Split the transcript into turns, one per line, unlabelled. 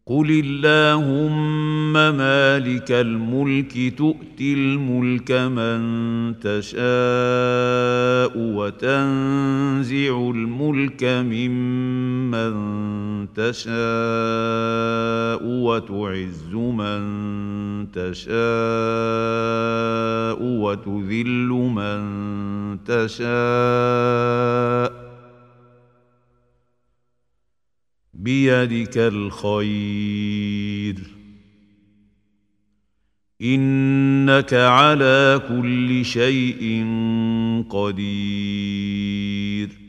قل اللهم مالك الملك تؤتي الملك من تشاء وتنزع الملك ممن تشاء وتعز من تشاء وتذل من تشاء بيدك الخير إنك على كل شيء قدير